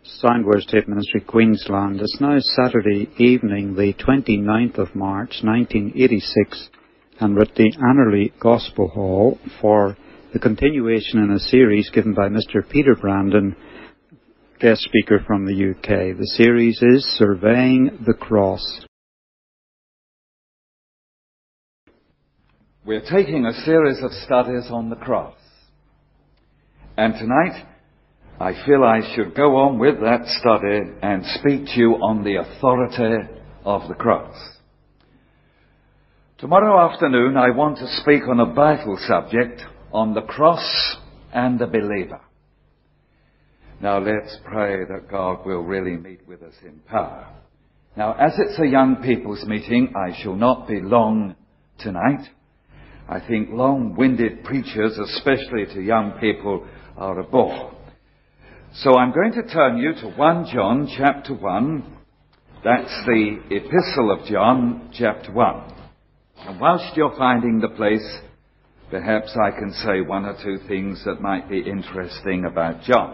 Soundwords Tape Ministry, Queensland. It's now Saturday evening, the 29th of March, 1986, and we're at the Annerley Gospel Hall for the continuation in a series given by Mr. Peter Brandon, guest speaker from the UK. The series is Surveying the Cross. We're taking a series of studies on the cross. And tonight, I feel I should go on with that study and speak to you on the authority of the cross. Tomorrow afternoon, I want to speak on a vital subject, on the cross and the believer. Now let's pray that God will really meet with us in power. Now, as it's a young people's meeting, I shall not be long tonight. I think long-winded preachers, especially to young people, are a bore. So I'm going to turn you to 1 John chapter 1. That's the Epistle of John chapter 1. And whilst you're finding the place, perhaps I can say one or two things that might be interesting about John.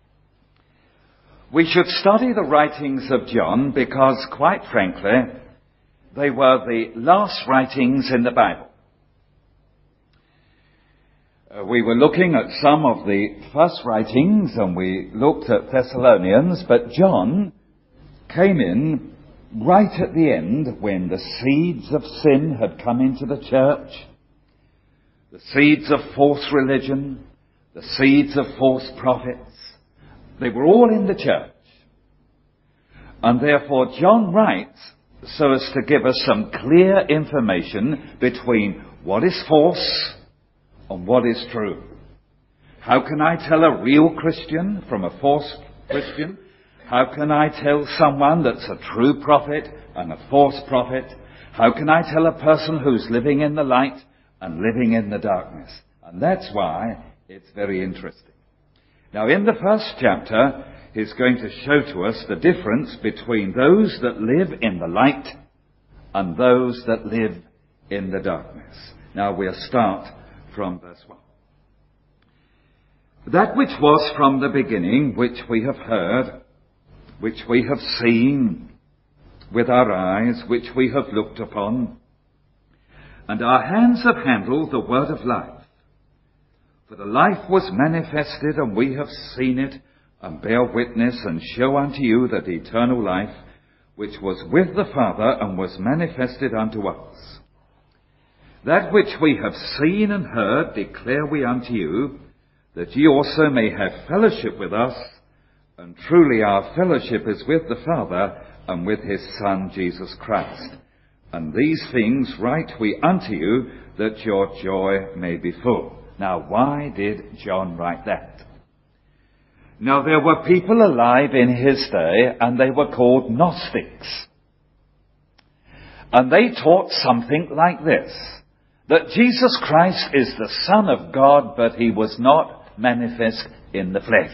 We should study the writings of John because, quite frankly, they were the last writings in the Bible. We were looking at some of the first writings, and we looked at Thessalonians, but John came in right at the end when the seeds of sin had come into the church, the seeds of false religion, the seeds of false prophets. They were all in the church. And therefore John writes so as to give us some clear information between what is false and what is true. How can I tell a real Christian from a false Christian? How can I tell someone that's a true prophet and a false prophet? How can I tell a person who's living in the light and living in the darkness? And that's why it's very interesting. Now, in the first chapter, he's going to show to us the difference between those that live in the light and those that live in the darkness. Now, we'll start from verse 1. That which was from the beginning, which we have heard, which we have seen with our eyes, which we have looked upon, and our hands have handled the word of life. For the life was manifested, and we have seen it, and bear witness, and show unto you that eternal life, which was with the Father, and was manifested unto us. That which we have seen and heard declare we unto you, that ye also may have fellowship with us, and truly our fellowship is with the Father and with his Son Jesus Christ. And these things write we unto you, that your joy may be full. Now, why did John write that? Now, there were people alive in his day, and they were called Gnostics. And they taught something like this, that Jesus Christ is the Son of God, but he was not manifest in the flesh.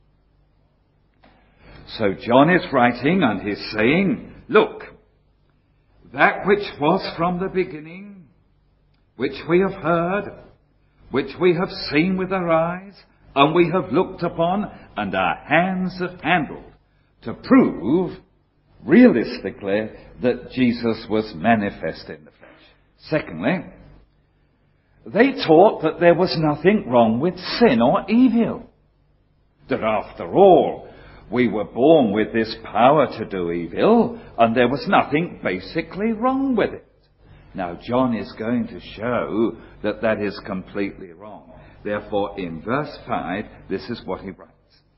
So John is writing and he's saying, look, that which was from the beginning, which we have heard, which we have seen with our eyes, and we have looked upon, and our hands have handled, to prove, realistically, that Jesus was manifest in the flesh. Secondly, they taught that there was nothing wrong with sin or evil. That after all, we were born with this power to do evil, and there was nothing basically wrong with it. Now, John is going to show that that is completely wrong. Therefore, in verse 5, this is what he writes.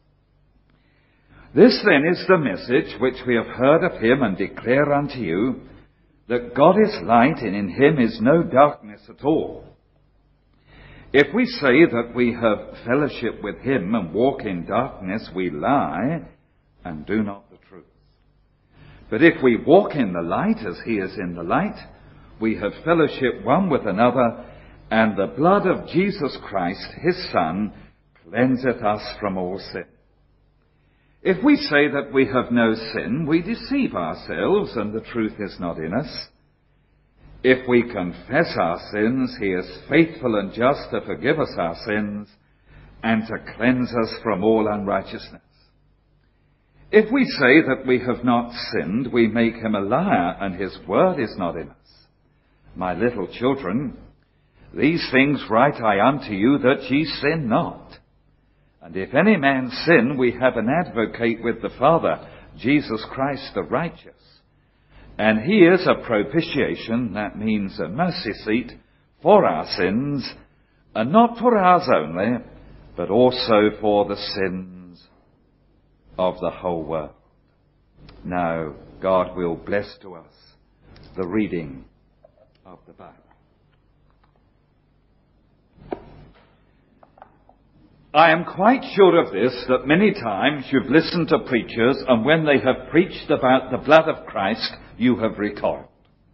This then is the message which we have heard of him and declare unto you, that God is light, and in him is no darkness at all. If we say that we have fellowship with him and walk in darkness, we lie and do not the truth. But if we walk in the light as he is in the light, we have fellowship one with another, and the blood of Jesus Christ, his Son, cleanseth us from all sin. If we say that we have no sin, we deceive ourselves, and the truth is not in us. If we confess our sins, he is faithful and just to forgive us our sins and to cleanse us from all unrighteousness. If we say that we have not sinned, we make him a liar, and his word is not in us. My little children, these things write I unto you, that ye sin not. And if any man sin, we have an advocate with the Father, Jesus Christ the righteous. And he is a propitiation, that means a mercy seat, for our sins, and not for ours only, but also for the sins of the whole world. Now, God will bless to us the reading of the Bible. I am quite sure of this, that many times you've listened to preachers, and when they have preached about the blood of Christ, you have recoiled.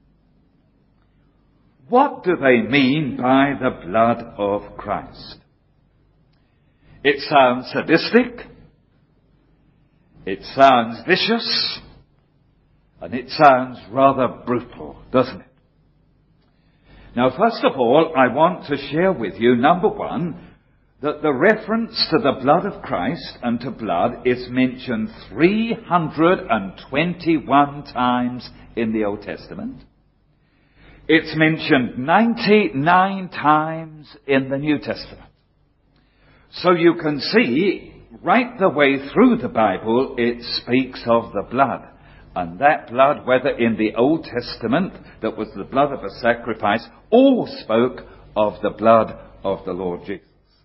What do they mean by the blood of Christ? It sounds sadistic, it sounds vicious, and it sounds rather brutal, doesn't it? Now, first of all, I want to share with you, number one, that the reference to the blood of Christ and to blood is mentioned 321 times in the Old Testament. It's mentioned 99 times in the New Testament. So you can see, right the way through the Bible, it speaks of the blood. And that blood, whether in the Old Testament, that was the blood of a sacrifice, all spoke of the blood of the Lord Jesus.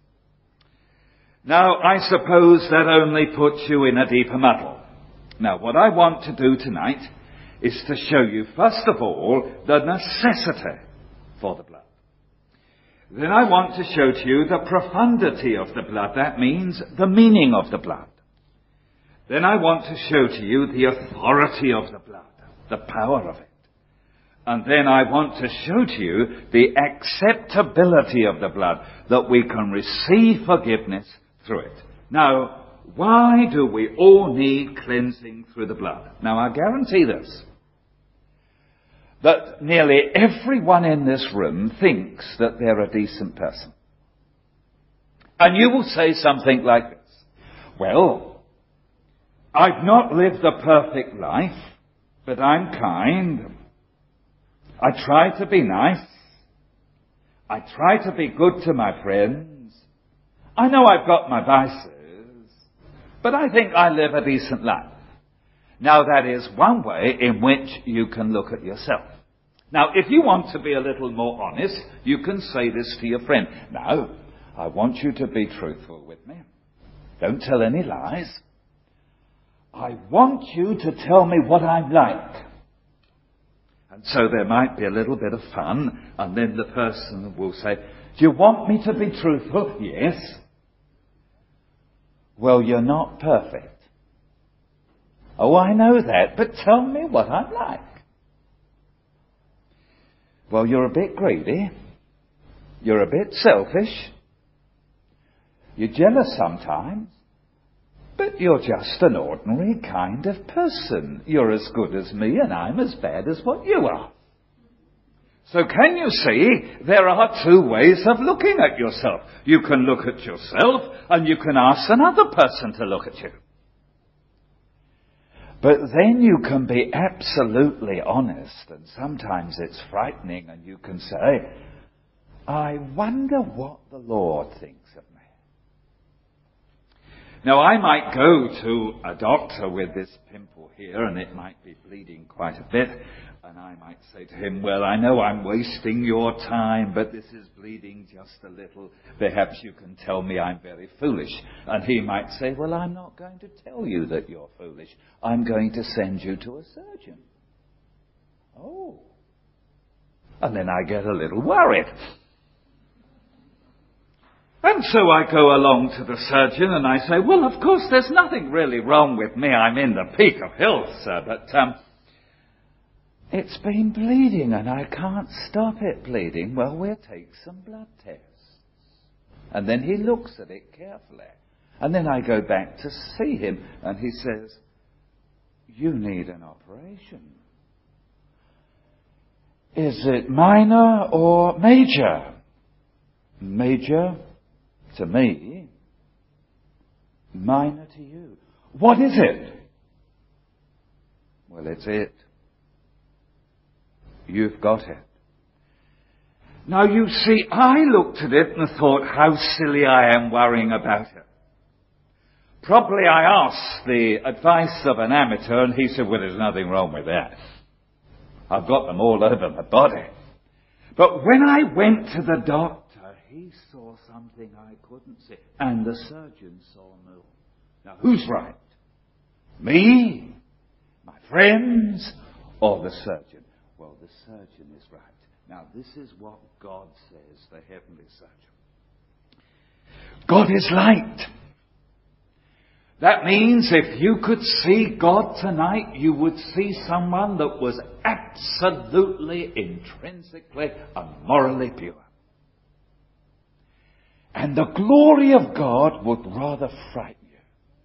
Now, I suppose that only puts you in a deeper muddle. Now, what I want to do tonight is to show you, first of all, the necessity for the blood. Then I want to show to you the profundity of the blood. That means the meaning of the blood. Then I want to show to you the authority of the blood, the power of it. And then I want to show to you the acceptability of the blood, that we can receive forgiveness through it. Now, why do we all need cleansing through the blood? Now, I guarantee this, that nearly everyone in this room thinks that they're a decent person. And you will say something like this: well, I've not lived a perfect life, but I'm kind. I try to be nice. I try to be good to my friends. I know I've got my vices, but I think I live a decent life. Now, that is one way in which you can look at yourself. Now, if you want to be a little more honest, you can say this to your friend. Now, I want you to be truthful with me. Don't tell any lies. I want you to tell me what I'm like. And so there might be a little bit of fun, and then the person will say, do you want me to be truthful? Yes. Well, you're not perfect. Oh, I know that, but tell me what I'm like. Well, you're a bit greedy. You're a bit selfish. You're jealous sometimes. But you're just an ordinary kind of person. You're as good as me, and I'm as bad as what you are. So can you see, there are two ways of looking at yourself. You can look at yourself, and you can ask another person to look at you. But then you can be absolutely honest, and sometimes it's frightening, and you can say, I wonder what the Lord thinks of me. Now, I might go to a doctor with this pimple here, and it might be bleeding quite a bit, and I might say to him, well, I know I'm wasting your time, but this is bleeding just a little. Perhaps you can tell me I'm very foolish. And he might say, well, I'm not going to tell you that you're foolish. I'm going to send you to a surgeon. Oh. And then I get a little worried. And so I go along to the surgeon and I say, well, of course, there's nothing really wrong with me. I'm in the peak of health, sir, but it's been bleeding and I can't stop it bleeding. Well, we'll take some blood tests. And then he looks at it carefully. And then I go back to see him and he says, you need an operation. Is it minor or major? Major to me, minor to you. What is it? Well, it's it. You've got it. Now you see, I looked at it and thought how silly I am worrying about it. Probably I asked the advice of an amateur and he said, well, there's nothing wrong with that. I've got them all over my body. But when I went to the doctor, he saw something I couldn't see. And the surgeon saw more. Now who's right? Me? My friends? Or the surgeon? Well, the surgeon is right. Now this is what God says, the heavenly surgeon. God is light. That means if you could see God tonight, you would see someone that was absolutely, intrinsically and morally pure. And the glory of God would rather frighten you.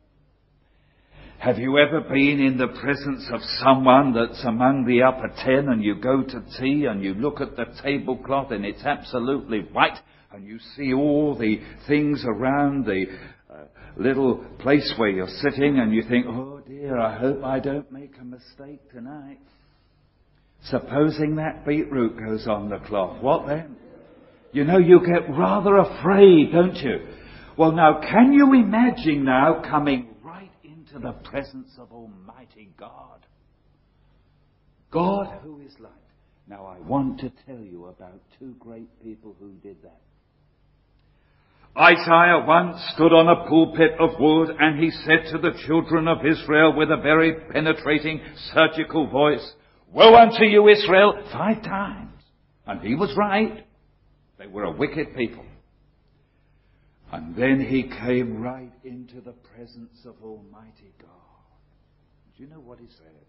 Have you ever been in the presence of someone that's among the upper 10 and you go to tea and you look at the tablecloth and it's absolutely white and you see all the things around the little place where you're sitting and you think, oh dear, I hope I don't make a mistake tonight. Supposing that beetroot goes on the cloth, what then? You know, you get rather afraid, don't you? Well now, can you imagine now coming right into the presence of Almighty God? God who is light. Now I want to tell you about two great people who did that. Isaiah once stood on a pulpit of wood and he said to the children of Israel with a very penetrating surgical voice, woe unto you, Israel, 5 times. And he was right. They were a wicked people. And then he came right into the presence of Almighty God. Do you know what he said?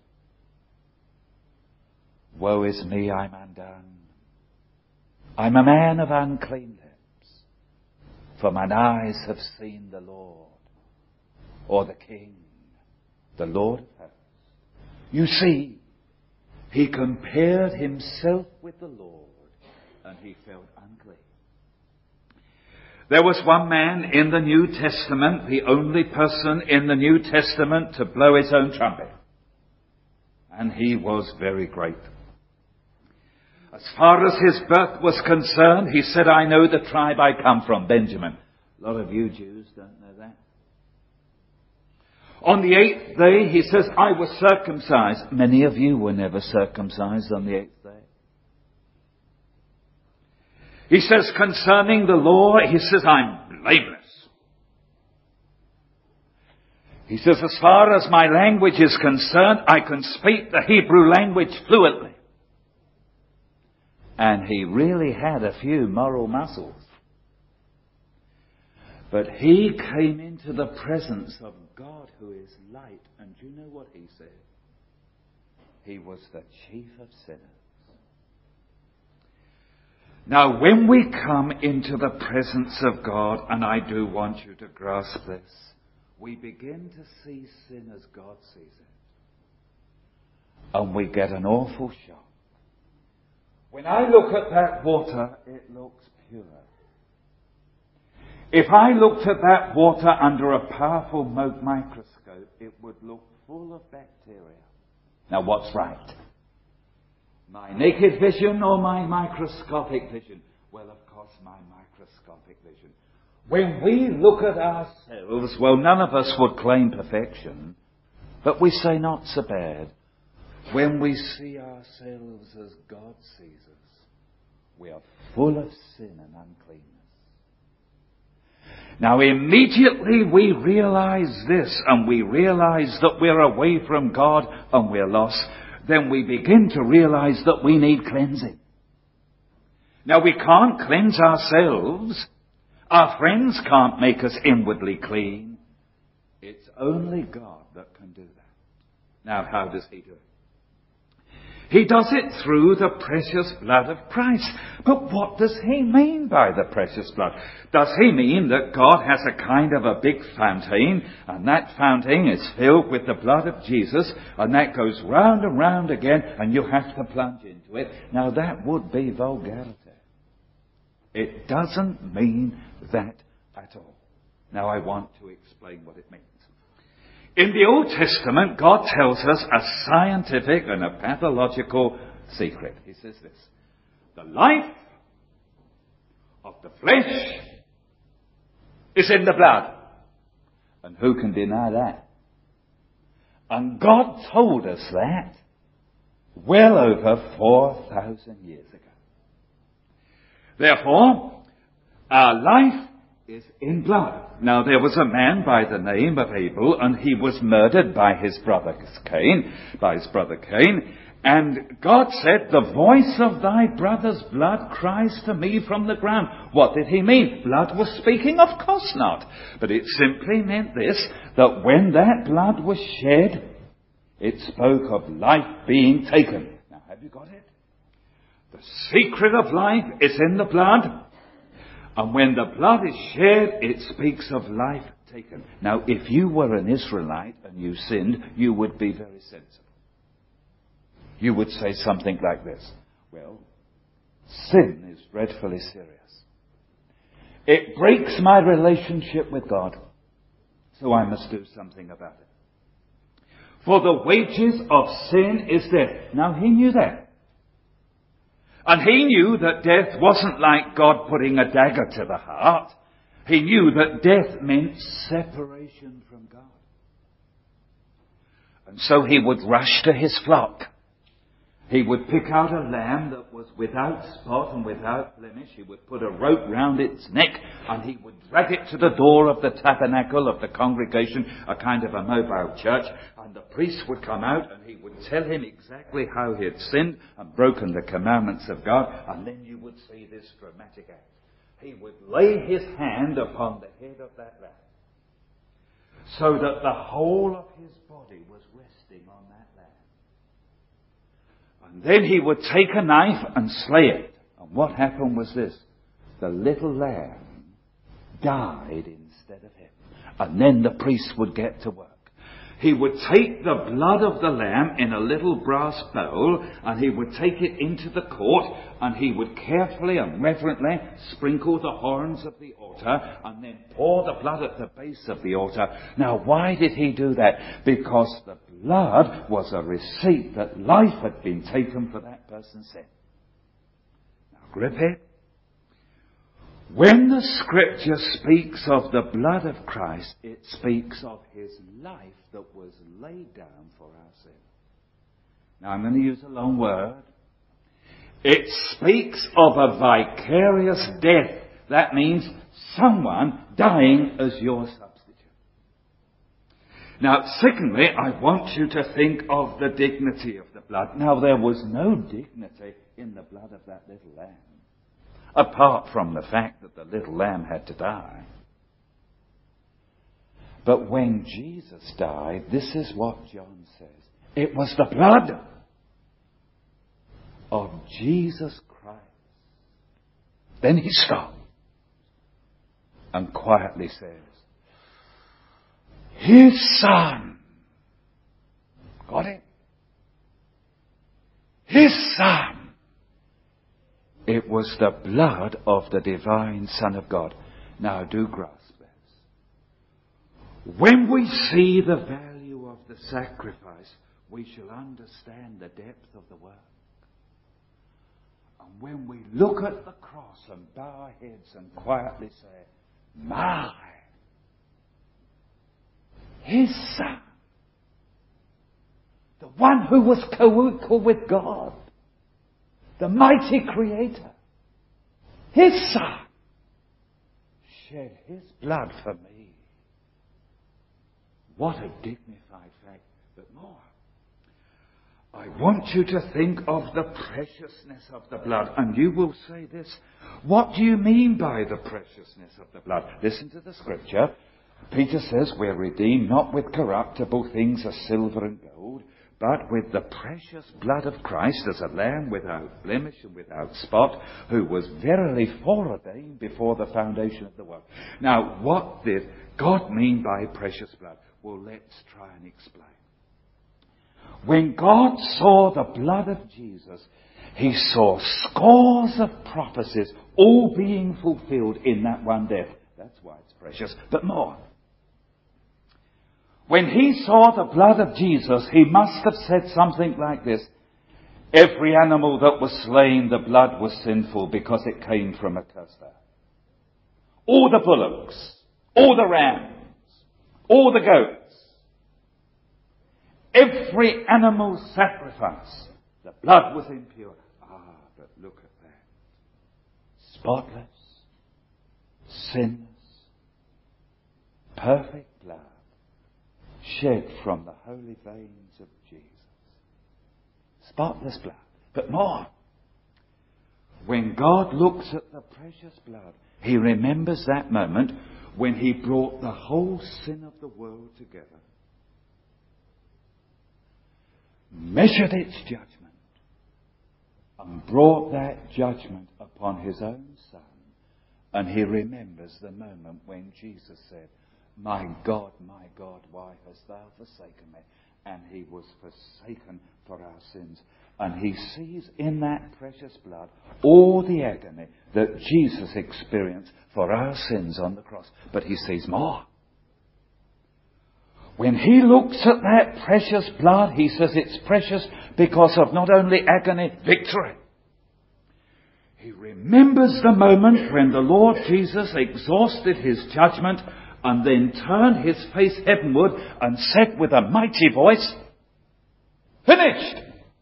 Woe is me, I'm undone. I'm a man of unclean lips. For mine eyes have seen the Lord, or the King, the Lord of hosts. You see, he compared himself with the Lord, and he felt unclean. There was one man in the New Testament, the only person in the New Testament to blow his own trumpet. And he was very great. As far as his birth was concerned, he said, I know the tribe I come from, Benjamin. A lot of you Jews don't know that. On the 8th day, he says, I was circumcised. Many of you were never circumcised on the 8th day. He says, concerning the law, he says, I'm blameless. He says, as far as my language is concerned, I can speak the Hebrew language fluently. And he really had a few moral muscles. But he came into the presence of God who is light. And do you know what he said? He was the chief of sinners. Now, when we come into the presence of God, and I do want you to grasp this, we begin to see sin as God sees it. And we get an awful shock. When I look at that water, it looks pure. If I looked at that water under a powerful microscope, it would look full of bacteria. Now what's right? My naked vision or my microscopic vision? Well, of course, my microscopic vision. When we look at ourselves, well, none of us would claim perfection, but we say not so bad. When we see ourselves as God sees us, we are full of sin and uncleanness. Now immediately we realize this, and we realize that we're away from God and we're lost, then we begin to realize that we need cleansing. Now we can't cleanse ourselves. Our friends can't make us inwardly clean. It's only God that can do that. Now how does he do it? He does it through the precious blood of Christ. But what does he mean by the precious blood? Does he mean that God has a kind of a big fountain, and that fountain is filled with the blood of Jesus, and that goes round and round again, and you have to plunge into it? Now that would be vulgarity. It doesn't mean that at all. Now I want to explain what it means. In the Old Testament, God tells us a scientific and a pathological secret. He says this: the life of the flesh is in the blood. And who can deny that? And God told us that well over 4,000 years ago. Therefore, our life is in blood. Now, there was a man by the name of Abel, and he was murdered by his brother Cain, and God said, "The voice of thy brother's blood cries to me from the ground." What did he mean? Blood was speaking? Of course not. But it simply meant this, that when that blood was shed, it spoke of life being taken. Now, have you got it? The secret of life is in the blood. And when the blood is shed, it speaks of life taken. Now, if you were an Israelite and you sinned, you would be very sensible. You would say something like this: well, sin is dreadfully serious. It breaks my relationship with God, so I must do something about it. For the wages of sin is death. Now, he knew that. And he knew that death wasn't like God putting a dagger to the heart. He knew that death meant separation from God. And so he would rush to his flock. He would pick out a lamb that was without spot and without blemish. He would put a rope round its neck, and he would drag it to the door of the tabernacle of the congregation, a kind of a mobile church, and the priest would come out and he would tell him exactly how he had sinned and broken the commandments of God, and then you would see this dramatic act. He would lay his hand upon the head of that lamb, so that the whole of his body was resting on that lamb. And then he would take a knife and slay it. And what happened was this: the little lamb died instead of him. And then the priest would get to work. He would take the blood of the lamb in a little brass bowl, and he would take it into the court, and he would carefully and reverently sprinkle the horns of the altar, and then pour the blood at the base of the altar. Now, why did he do that? Because the blood was a receipt that life had been taken for that person's sin. Now, grip it. When the Scripture speaks of the blood of Christ, it speaks of his life that was laid down for our sin. Now, I'm going to use a long word. It speaks of a vicarious death. That means someone dying as your substitute. Now, secondly, I want you to think of the dignity of the blood. Now, there was no dignity in the blood of that little lamb, apart from the fact that the little lamb had to die. But when Jesus died, this is what John says: it was the blood of Jesus Christ. Then he stopped and quietly says, his Son. Got it? His Son. It was the blood of the divine Son of God. Now, do grasp this. When we see the value of the sacrifice, we shall understand the depth of the work. And when we look at the cross and bow our heads and quietly say, my, his Son, the one who was co-equal with God, the mighty Creator, his Son, shed his blood for me. What a dignified fact. But more, I want you to think of the preciousness of the blood. And you will say this: what do you mean by the preciousness of the blood? Listen to the Scripture. Peter says we're redeemed not with corruptible things as silver and gold, but with the precious blood of Christ, as a lamb without blemish and without spot, who was verily foreordained before the foundation of the world. Now, what did God mean by precious blood? Well, let's try and explain. When God saw the blood of Jesus, he saw scores of prophecies all being fulfilled in that one death. That's why it's precious. But more. When he saw the blood of Jesus, he must have said something like this: every animal that was slain, the blood was sinful because it came from a cursed earth. All the bullocks, all the rams, all the goats, every animal sacrifice, the blood was impure. But look at that. Spotless, sinless, perfect blood shed from the holy veins of Jesus. Spotless blood. But more. When God looks at the precious blood, he remembers that moment when he brought the whole sin of the world together, measured its judgment, and brought that judgment upon his own Son. And he remembers the moment when Jesus said, my God, why hast thou forsaken me? And he was forsaken for our sins. And he sees in that precious blood all the agony that Jesus experienced for our sins on the cross. But he sees more. When he looks at that precious blood, he says it's precious because of not only agony, victory. He remembers the moment when the Lord Jesus exhausted his judgment and then turned his face heavenward and said with a mighty voice, finished!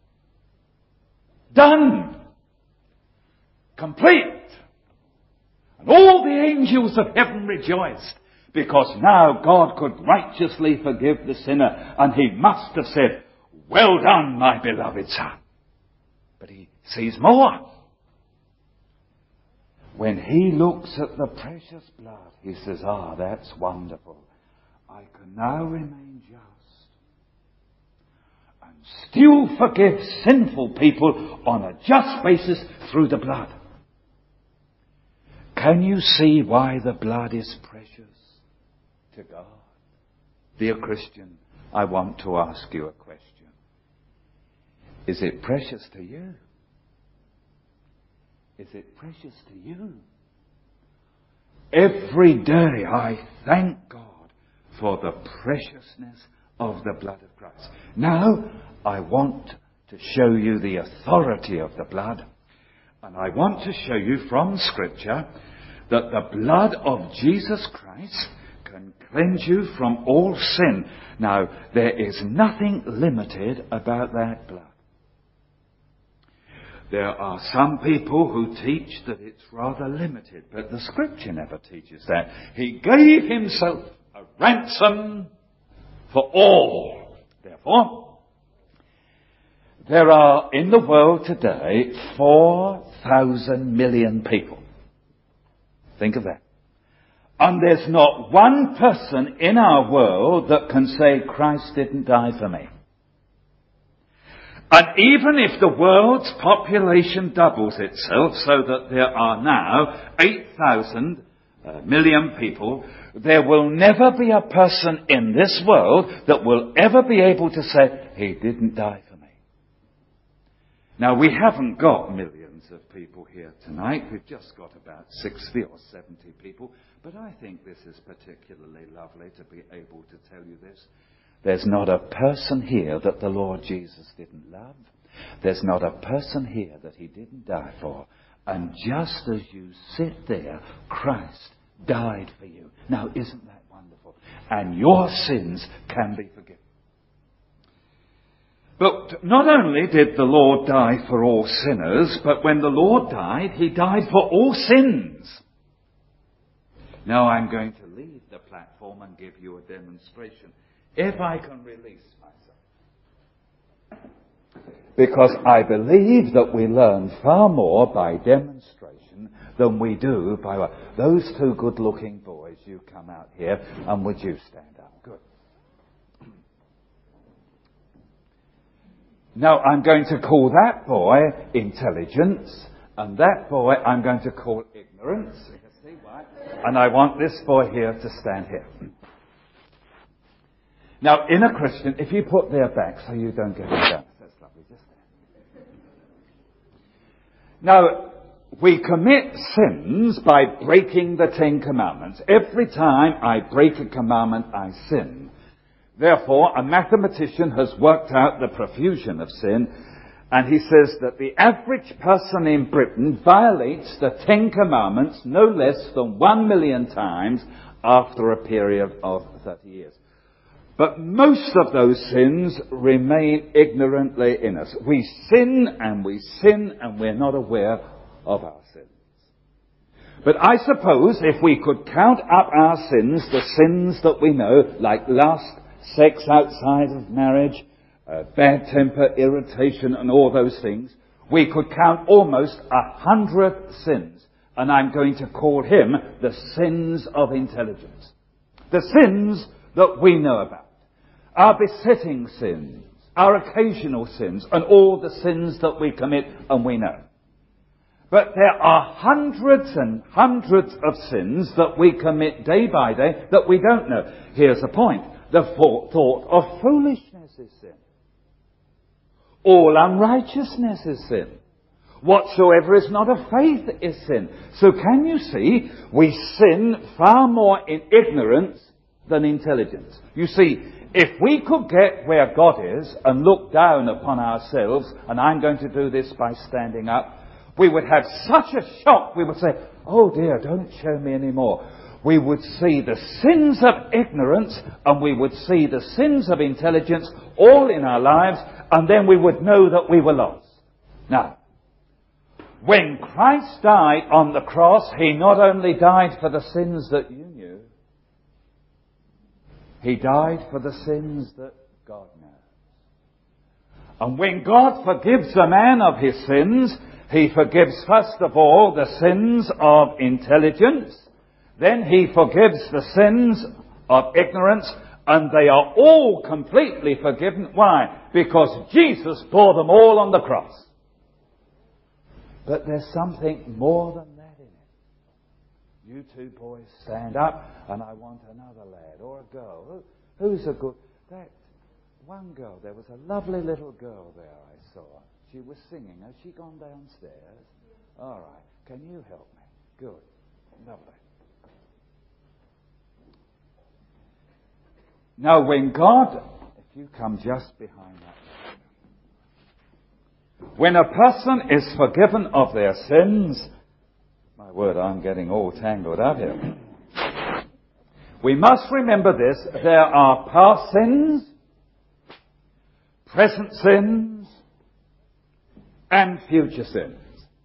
Done! Complete! And all the angels of heaven rejoiced, because now God could righteously forgive the sinner, and he must have said, well done, my beloved Son. But he sees more. When he looks at the precious blood, he says, that's wonderful. I can now remain just and still forgive sinful people on a just basis through the blood. Can you see why the blood is precious to God? Dear Christian, I want to ask you a question. Is it precious to you? Is it precious to you? Every day I thank God for the preciousness of the blood of Christ. Now, I want to show you the authority of the blood. And I want to show you from Scripture that the blood of Jesus Christ can cleanse you from all sin. Now, there is nothing limited about that blood. There are some people who teach that it's rather limited, but the Scripture never teaches that. He gave himself a ransom for all. Therefore, there are in the world today 4,000 million people. Think of that. And there's not one person in our world that can say, Christ didn't die for me. And even if the world's population doubles itself so that there are now 8,000 million people, there will never be a person in this world that will ever be able to say, he didn't die for me. Now, we haven't got millions of people here tonight. We've just got about 60 or 70 people. But I think this is particularly lovely to be able to tell you this. There's not a person here that the Lord Jesus didn't love. There's not a person here that he didn't die for. And just as you sit there, Christ died for you. Now, isn't that wonderful? And your sins can be forgiven. But not only did the Lord die for all sinners, but when the Lord died, he died for all sins. Now I'm going to leave the platform and give you a demonstration. If I can release myself. Because I believe that we learn far more by demonstration than we do by those two good-looking boys. You come out here, and would you stand up? Good. Now I'm going to call that boy intelligence, and that boy I'm going to call ignorance. You can see why. And I want this boy here to stand here. Now, in a Christian, if you put their back so you don't get it down. That's lovely, just there. Now, we commit sins by breaking the 10 Commandments. Every time I break a commandment, I sin. Therefore, a mathematician has worked out the profusion of sin, and he says that the average person in Britain violates the Ten Commandments no less than 1 million times after a period of 30 years. But most of those sins remain ignorantly in us. We sin and we're not aware of our sins. But I suppose if we could count up our sins, the sins that we know, like lust, sex outside of marriage, bad temper, irritation, and all those things, we could count almost 100 sins. And I'm going to call him the sins of intelligence. The sins that we know about. Our besetting sins, our occasional sins, and all the sins that we commit and we know. But there are hundreds and hundreds of sins that we commit day by day that we don't know. Here's the point. The thought of foolishness is sin. All unrighteousness is sin. Whatsoever is not of faith is sin. So can you see, we sin far more in ignorance than intelligence. You see, if we could get where God is and look down upon ourselves, and I'm going to do this by standing up, we would have such a shock, we would say, oh dear, don't show me any more. We would see the sins of ignorance and we would see the sins of intelligence all in our lives, and then we would know that we were lost. Now, when Christ died on the cross, he not only died for the sins that you knew, he died for the sins that God knows. And when God forgives a man of his sins, he forgives first of all the sins of intelligence, then he forgives the sins of ignorance, and they are all completely forgiven. Why? Because Jesus bore them all on the cross. But there's something more than that in it. You two boys stand up, and I want another lad or a girl. Who's a good... That one girl, there was a lovely little girl there I saw. She was singing. Has she gone downstairs? All right. Can you help me? Good. Lovely. Now when God... If you come just behind that... When a person is forgiven of their sins... My word, I'm getting all tangled up here. We must remember this. There are past sins, present sins, and future sins.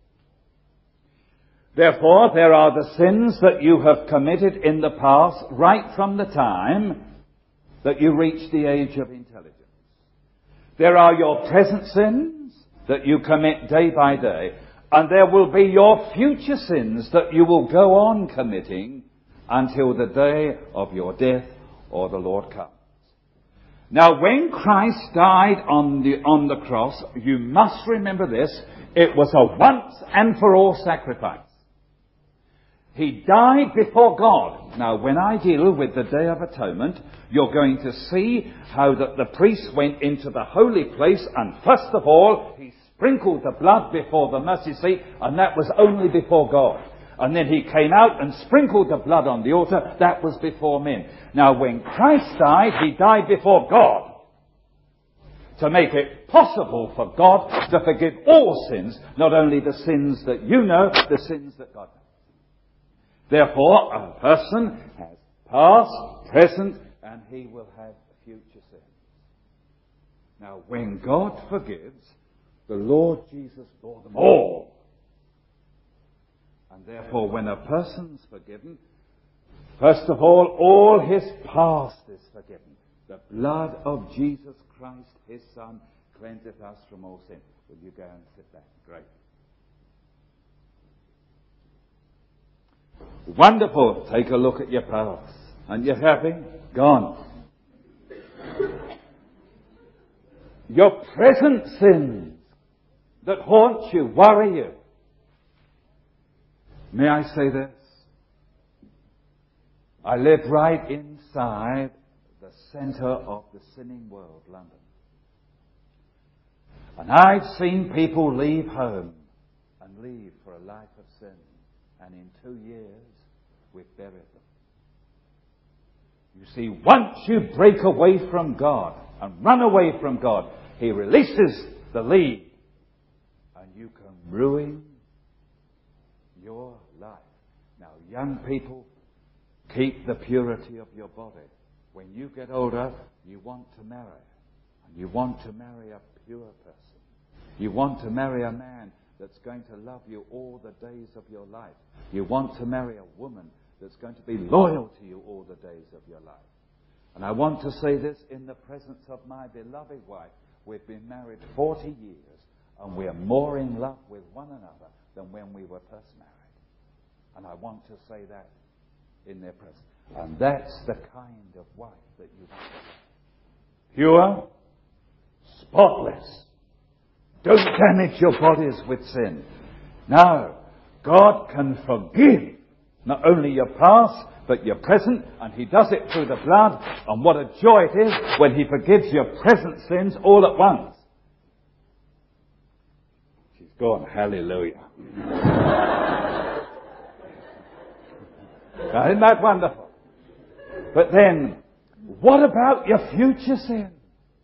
Therefore, there are the sins that you have committed in the past right from the time that you reach the age of intelligence. There are your present sins that you commit day by day, and there will be your future sins that you will go on committing until the day of your death or the Lord comes. Now, when Christ died on the cross, you must remember this, it was a once and for all sacrifice. He died before God. Now, when I deal with the Day of Atonement, you're going to see how that the priest went into the holy place, and first of all, he sprinkled the blood before the mercy seat, and that was only before God. And then he came out and sprinkled the blood on the altar. That was before men. Now, when Christ died, he died before God, to make it possible for God to forgive all sins, not only the sins that you know, the sins that God knows. Therefore, a person has past, present, and he will have future sins. Now, when God forgives, the Lord Jesus bore them all. And therefore, when a person's forgiven, first of all his past is forgiven. The blood of Jesus Christ, his Son, cleanseth us from all sin. Will you go and sit back? Great. Wonderful. Take a look at your past. And you're happy? Gone. Your present sins that haunt you, worry you. May I say this? I live right inside the centre of the sinning world, London. And I've seen people leave home and leave for a life of sin. And in 2 years, we've buried them. You see, once you break away from God and run away from God, He releases the lead and you can ruin your life. Now, young people, keep the purity of your body. When you get older, you want to marry. And you want to marry a pure person. You want to marry a man that's going to love you all the days of your life. You want to marry a woman that's going to be loyal to you all the days of your life. And I want to say this in the presence of my beloved wife. We've been married 40 years and we're more in love with one another than when we were first married. And I want to say that in their presence. And that's the kind of wife that you want. Pure, spotless. Don't damage your bodies with sin. Now, God can forgive not only your past, but your present, and He does it through the blood. And what a joy it is when He forgives your present sins all at once. She's gone, hallelujah. Now, isn't that wonderful? But then, what about your future sins?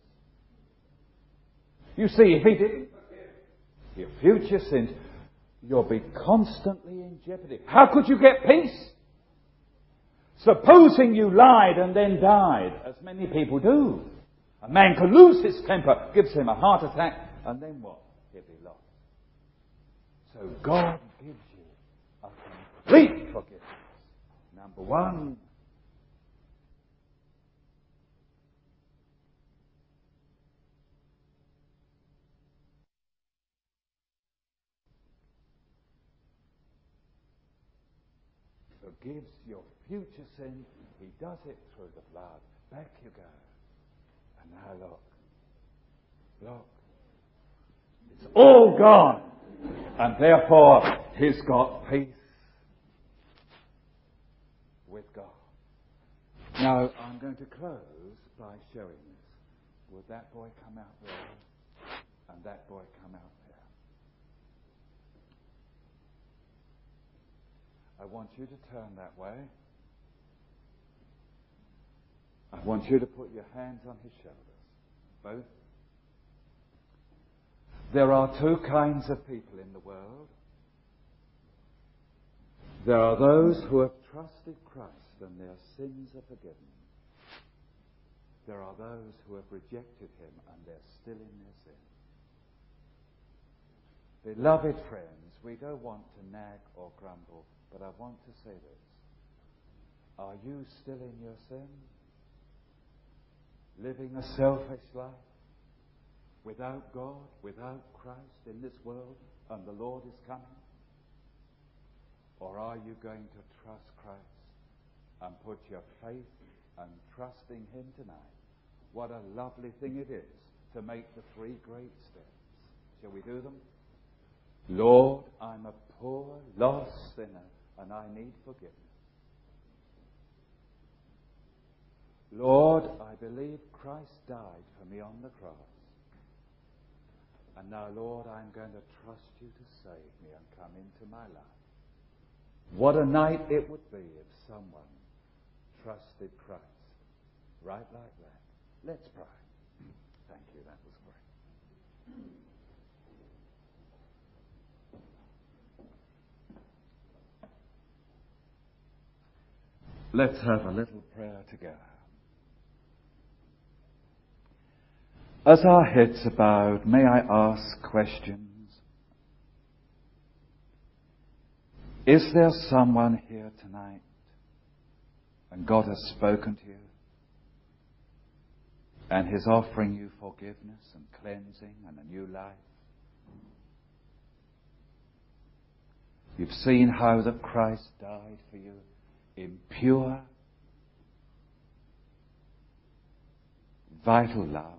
You see, if He didn't forgive your future sins, you'll be constantly in jeopardy. How could you get peace? Supposing you lied and then died, as many people do. A man can lose his temper, gives him a heart attack, and then what? He'll be lost. So God gives you a complete forgiveness. Number one, forgives your future sin. He does it through the blood. Back you go. And now look. Look. It's all gone. And therefore, he's got peace with God. Now, I'm going to close by showing this. Would that boy come out there? And that boy come out there? I want you to turn that way. I want you to put your hands on his shoulders. Both. There are two kinds of people in the world. There are those who have trusted Christ and their sins are forgiven. There are those who have rejected Him and they're still in their sin. Beloved friends, we don't want to nag or grumble, but I want to say this. Are you still in your sin? Living a selfish life? Without God, without Christ in this world, and the Lord is coming? Or are you going to trust Christ and put your faith and trust in Him tonight? What a lovely thing it is to make the three great steps. Shall we do them? Lord, I'm a poor, lost sinner, and I need forgiveness. Lord, I believe Christ died for me on the cross. And now, Lord, I'm going to trust you to save me and come into my life. What a night it would be if someone trusted Christ right like that. Let's pray. Thank you, that was great. Let's have a little prayer together. As our heads are bowed, may I ask questions? Is there someone here tonight and God has spoken to you and is offering you forgiveness and cleansing and a new life? You've seen how that Christ died for you in pure, vital love.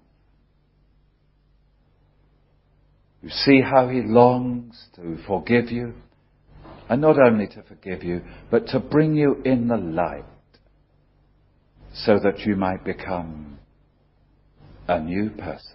You see how He longs to forgive you, and not only to forgive you, but to bring you in the light so that you might become a new person.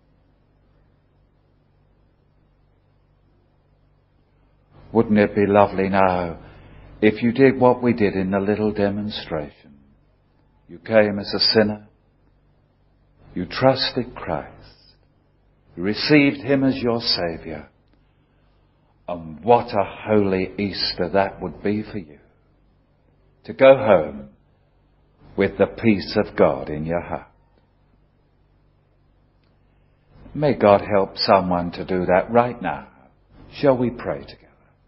Wouldn't it be lovely now if you did what we did in the little demonstration? You came as a sinner. You trusted Christ. You received Him as your Saviour. And what a holy Easter that would be for you. To go home with the peace of God in your heart. May God help someone to do that right now. Shall we pray together?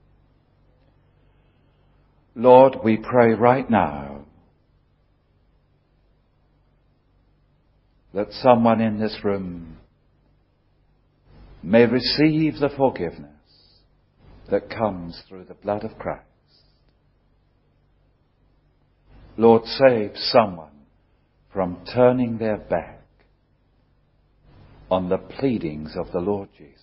Lord, we pray right now that someone in this room may receive the forgiveness that comes through the blood of Christ. Lord, save someone from turning their back on the pleadings of the Lord Jesus.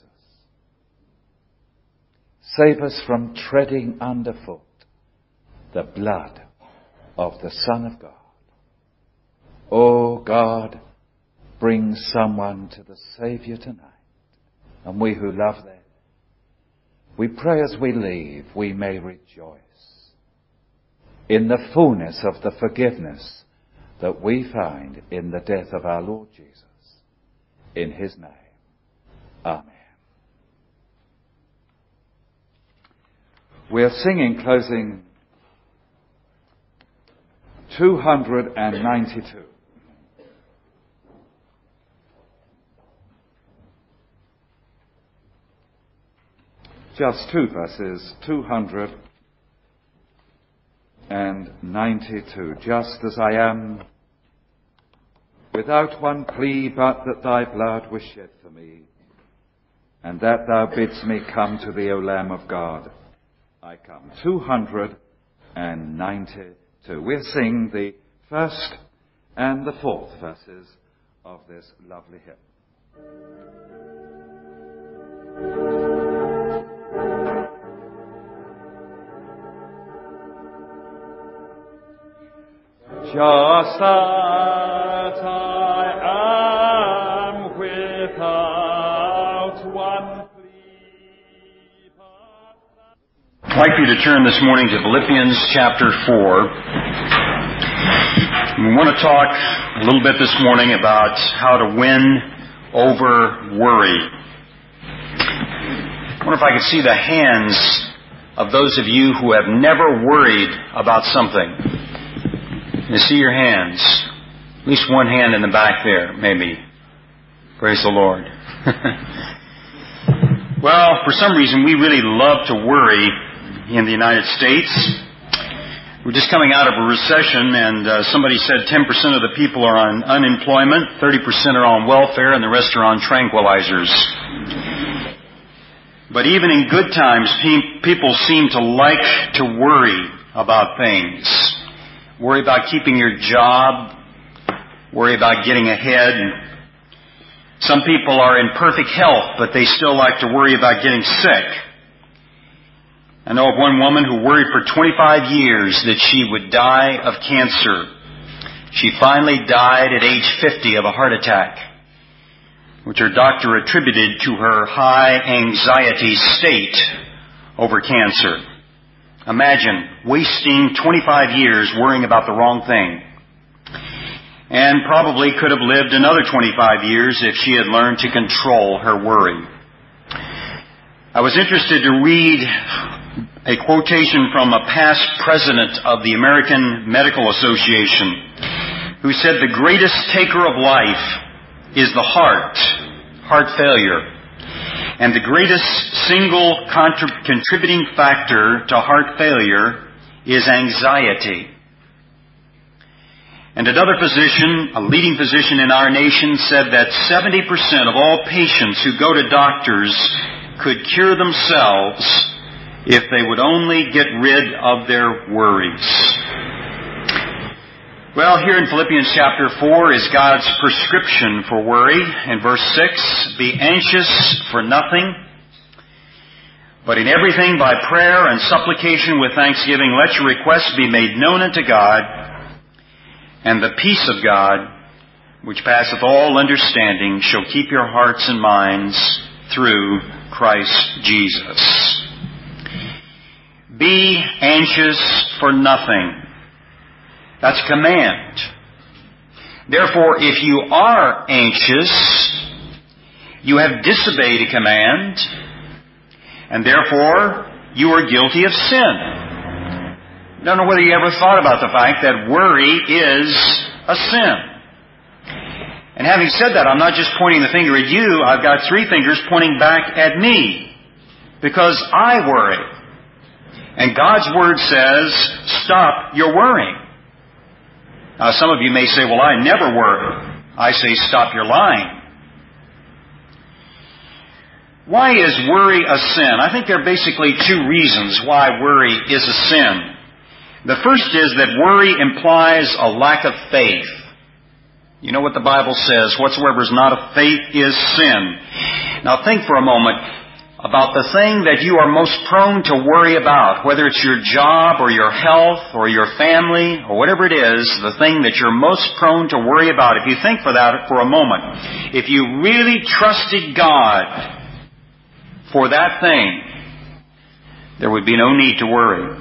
Save us from treading underfoot the blood of the Son of God. Oh God, bring someone to the Saviour tonight. And we who love them, we pray as we leave, we may rejoice in the fullness of the forgiveness that we find in the death of our Lord Jesus. In His name. Amen. We are singing closing 292. Just two verses, 292. Just as I am, without one plea but that thy blood was shed for me, and that thou bidst me come to thee, O Lamb of God, I come. 292. We'll sing the first and the fourth verses of this lovely hymn. Just that I am without one plea. I'd like for you to turn this morning to Philippians chapter 4. We want to talk a little bit this morning about how to win over worry. I wonder if I could see the hands of those of you who have never worried about something. You see your hands. At least one hand in the back there, maybe. Praise the Lord. Well, for some reason, we really love to worry in the United States. We're just coming out of a recession, and somebody said 10% of the people are on unemployment, 30% are on welfare, and the rest are on tranquilizers. But even in good times, people seem to like to worry about things. Worry about keeping your job. Worry about getting ahead. Some people are in perfect health, but they still like to worry about getting sick. I know of one woman who worried for 25 years that she would die of cancer. She finally died at age 50 of a heart attack, which her doctor attributed to her high anxiety state over cancer. Imagine wasting 25 years worrying about the wrong thing. And probably could have lived another 25 years if she had learned to control her worry. I was interested to read a quotation from a past president of the American Medical Association who said the greatest taker of life is the heart failure. And the greatest single contributing factor to heart failure is anxiety. And another physician, a leading physician in our nation, said that 70% of all patients who go to doctors could cure themselves if they would only get rid of their worries. Well, here in Philippians chapter 4 is God's prescription for worry. In verse 6, be anxious for nothing, but in everything by prayer and supplication with thanksgiving, let your requests be made known unto God, and the peace of God, which passeth all understanding, shall keep your hearts and minds through Christ Jesus. Be anxious for nothing. That's a command. Therefore, if you are anxious, you have disobeyed a command, and therefore you are guilty of sin. Don't know whether you ever thought about the fact that worry is a sin. And having said that, I'm not just pointing the finger at you. I've got three fingers pointing back at me, because I worry. And God's Word says, stop your worrying. Now, some of you may say, well, I never worry. I say, stop your lying. Why is worry a sin? I think there are basically two reasons why worry is a sin. The first is that worry implies a lack of faith. You know what the Bible says, whatsoever is not of faith is sin. Now think for a moment about the thing that you are most prone to worry about, whether it's your job or your health or your family or whatever it is, the thing that you're most prone to worry about. If you think for that for a moment, if you really trusted God for that thing, there would be no need to worry.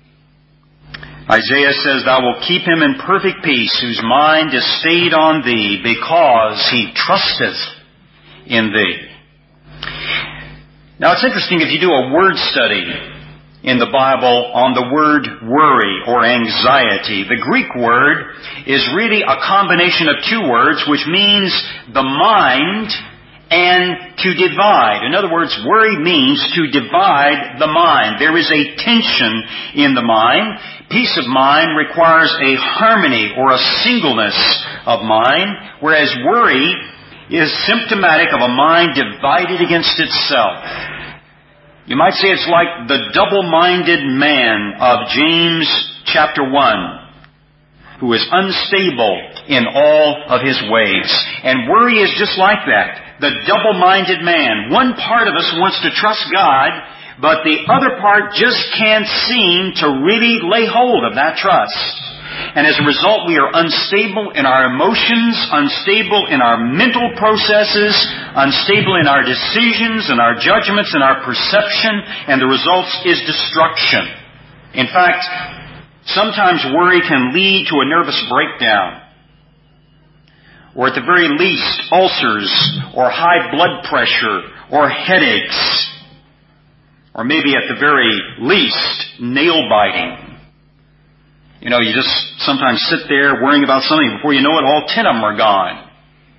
Isaiah says, Thou wilt keep him in perfect peace, whose mind is stayed on Thee, because he trusteth in Thee. Now it's interesting if you do a word study in the Bible on the word worry or anxiety. The Greek word is really a combination of two words, which means the mind and to divide. In other words, worry means to divide the mind. There is a tension in the mind. Peace of mind requires a harmony or a singleness of mind, whereas worry is symptomatic of a mind divided against itself. You might say it's like the double-minded man of James chapter 1, who is unstable in all of his ways. And worry is just like that, the double-minded man. One part of us wants to trust God, but the other part just can't seem to really lay hold of that trust. And as a result, we are unstable in our emotions, unstable in our mental processes, unstable in our decisions and our judgments and our perception, and the result is destruction. In fact, sometimes worry can lead to a nervous breakdown, or at the very least, ulcers, or high blood pressure, or headaches, or maybe at the very least, nail biting. You know, you just sometimes sit there worrying about something. Before you know it, all 10 of them are gone.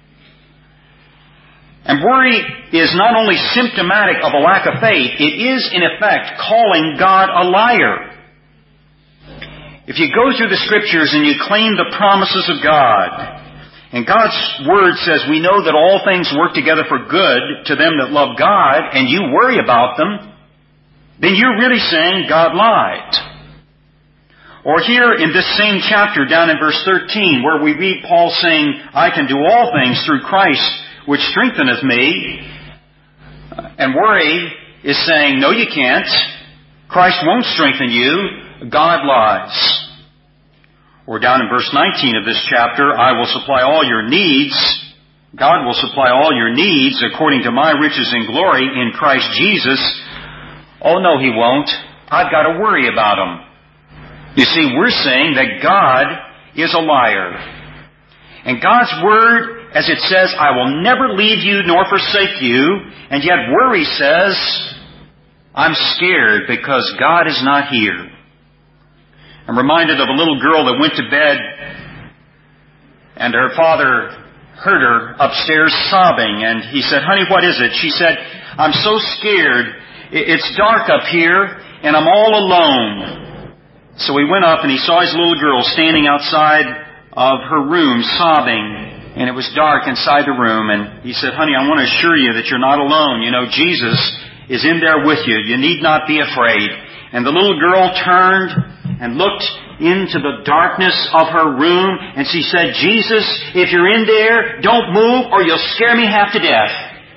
And worry is not only symptomatic of a lack of faith, it is, in effect, calling God a liar. If you go through the Scriptures and you claim the promises of God, and God's Word says we know that all things work together for good to them that love God, and you worry about them, then you're really saying God lied. Or here in this same chapter, down in verse 13, where we read Paul saying, I can do all things through Christ, which strengtheneth me. And worry is saying, no, you can't. Christ won't strengthen you. God lies. Or down in verse 19 of this chapter, I will supply all your needs. God will supply all your needs according to my riches and glory in Christ Jesus. Oh, no, He won't. I've got to worry about Him. You see, we're saying that God is a liar. And God's Word, as it says, I will never leave you nor forsake you, and yet worry says, I'm scared because God is not here. I'm reminded of a little girl that went to bed, and her father heard her upstairs sobbing, and he said, honey, what is it? She said, I'm so scared. It's dark up here, and I'm all alone. So he went up and he saw his little girl standing outside of her room sobbing, and it was dark inside the room, and he said, honey, I want to assure you that you're not alone. You know, Jesus is in there with you. You need not be afraid. And the little girl turned and looked into the darkness of her room, and she said, Jesus, if you're in there, don't move or you'll scare me half to death.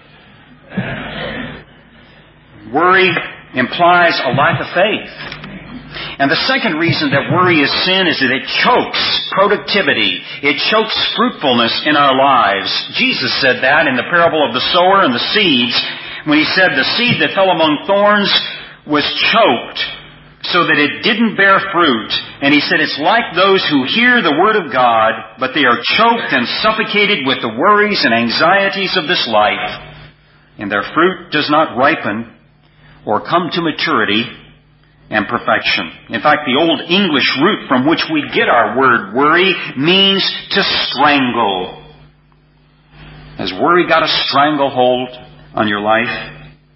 Worry implies a lack of faith. And the second reason that worry is sin is that it chokes productivity. It chokes fruitfulness in our lives. Jesus said that in the parable of the sower and the seeds, when He said the seed that fell among thorns was choked so that it didn't bear fruit. And he said it's like those who hear the Word of God, but they are choked and suffocated with the worries and anxieties of this life, and their fruit does not ripen or come to maturity and perfection. In fact, the Old English root from which we get our word worry means to strangle. Has worry got a stranglehold on your life?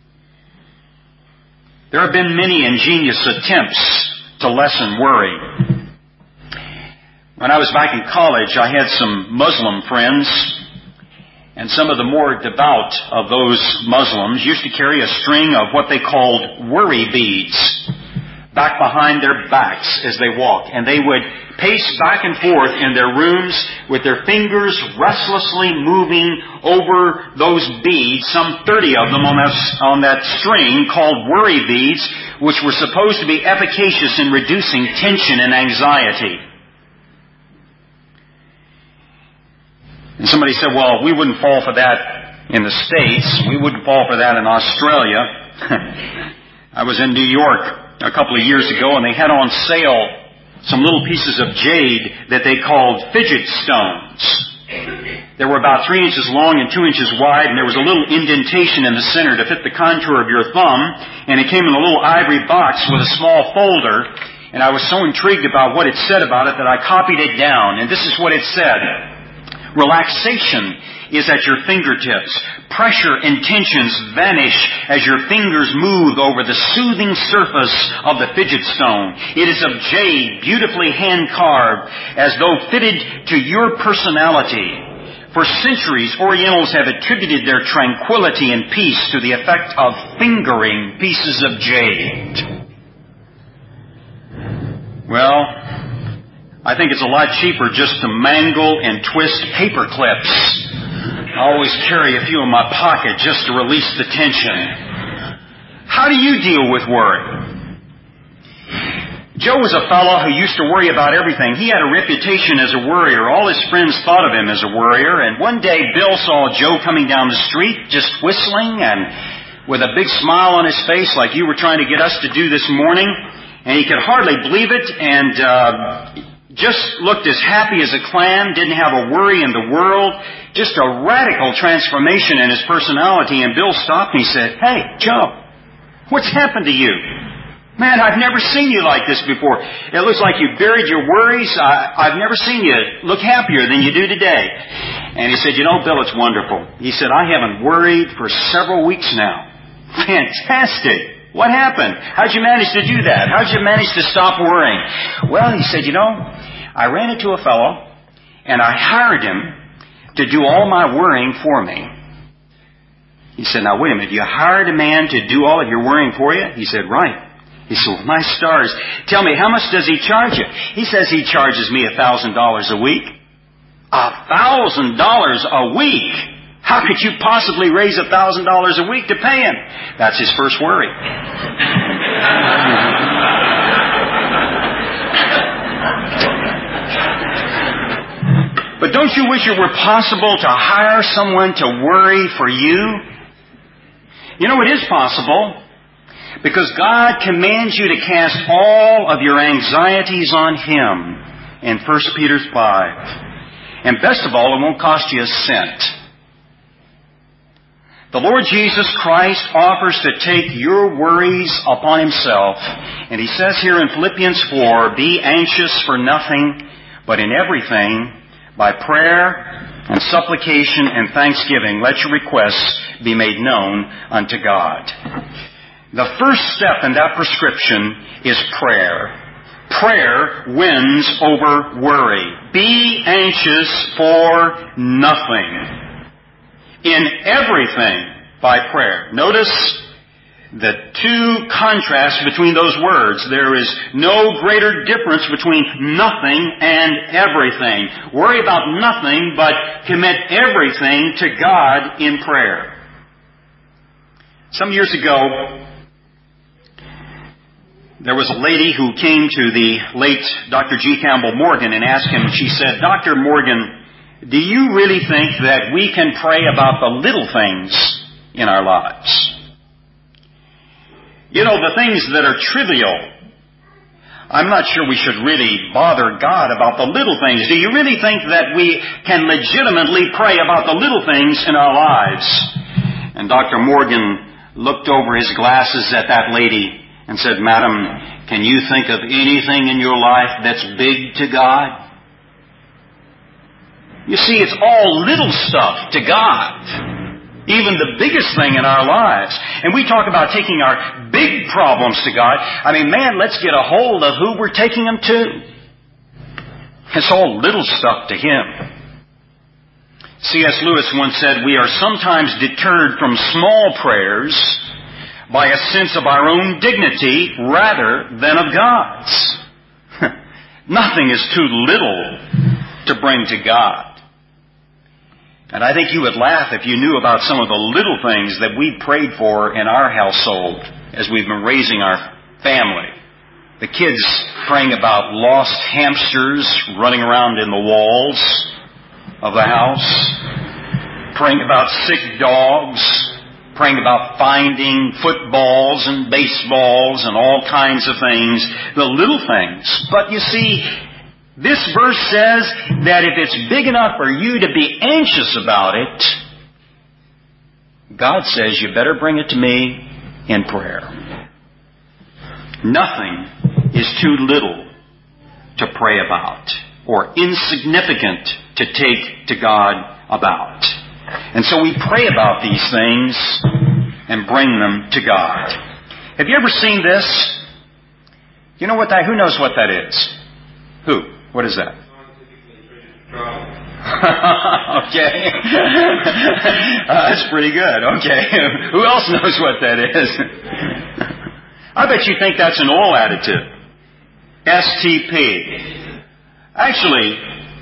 There have been many ingenious attempts to lessen worry. When I was back in college, I had some Muslim friends, and some of the more devout of those Muslims used to carry a string of what they called worry beads back behind their backs as they walked. And they would pace back and forth in their rooms with their fingers restlessly moving over those beads, some 30 of them on that string called worry beads, which were supposed to be efficacious in reducing tension and anxiety. And somebody said, well, we wouldn't fall for that in the States. We wouldn't fall for that in Australia. I was in New York a couple of years ago, and they had on sale some little pieces of jade that they called fidget stones. They were about 3 inches long and 2 inches wide, and there was a little indentation in the center to fit the contour of your thumb, and it came in a little ivory box with a small folder, and I was so intrigued about what it said about it that I copied it down, and this is what it said. Relaxation is at your fingertips. Pressure and tensions vanish as your fingers move over the soothing surface of the fidget stone. It is of jade, beautifully hand-carved, as though fitted to your personality. For centuries, Orientals have attributed their tranquility and peace to the effect of fingering pieces of jade. Well, I think it's a lot cheaper just to mangle and twist paper clips. I always carry a few in my pocket just to release the tension. How do you deal with worry? Joe was a fellow who used to worry about everything. He had a reputation as a worrier. All his friends thought of him as a worrier. And one day Bill saw Joe coming down the street just whistling and with a big smile on his face like you were trying to get us to do this morning. And he could hardly believe it and just looked as happy as a clam, didn't have a worry in the world, just a radical transformation in his personality. And Bill stopped and he said, "Hey, Joe, what's happened to you? Man, I've never seen you like this before. It looks like you buried your worries. I've never seen you look happier than you do today." And he said, "You know, Bill, it's wonderful." He said, "I haven't worried for several weeks now." Fantastic. What happened? How'd you manage to do that? How'd you manage to stop worrying? Well, he said, "You know, I ran into a fellow and I hired him to do all my worrying for me." He said, "Now wait a minute, you hired a man to do all of your worrying for you?" He said, "Right." He said, "Well, my stars, tell me, how much does he charge you?" He says he charges me $1,000 a week. $1,000 a week? How could you possibly raise $1,000 a week to pay him? That's his first worry. But don't you wish it were possible to hire someone to worry for you? You know, it is possible, because God commands you to cast all of your anxieties on Him in 1 Peter 5. And best of all, it won't cost you a cent. The Lord Jesus Christ offers to take your worries upon Himself. And He says here in Philippians 4, "Be anxious for nothing, but in everything, by prayer and supplication and thanksgiving, let your requests be made known unto God." The first step in that prescription is prayer. Prayer wins over worry. Be anxious for nothing. In everything by prayer. Notice the two contrasts between those words. There is no greater difference between nothing and everything. Worry about nothing, but commit everything to God in prayer. Some years ago, there was a lady who came to the late Dr. G. Campbell Morgan and asked him, she said, "Dr. Morgan, do you really think that we can pray about the little things in our lives? You know, the things that are trivial, I'm not sure we should really bother God about the little things. Do you really think that we can legitimately pray about the little things in our lives? And Dr. Morgan looked over his glasses at that lady and said, Madam, can you think of anything in your life that's big to God? You see, it's all little stuff to God. Even the biggest thing in our lives. And we talk about taking our big problems to God. I mean, man, let's get a hold of who we're taking them to. It's all little stuff to Him. C.S. Lewis once said, we are sometimes deterred from small prayers by a sense of our own dignity rather than of God's. Nothing is too little to bring to God. And I think you would laugh if you knew about some of the little things that we prayed for in our household as we've been raising our family. The kids praying about lost hamsters running around in the walls of the house, praying about sick dogs, praying about finding footballs and baseballs and all kinds of things, the little things. But you see, this verse says that if it's big enough for you to be anxious about it, God says you better bring it to me in prayer. Nothing is too little to pray about or insignificant to take to God about. And so we pray about these things and bring them to God. Have you ever seen this? You know what that? Who knows what that is? Who? What is that? Okay. That's pretty good. Okay. Who else knows what that is? I bet you think that's an all additive. STP. Actually,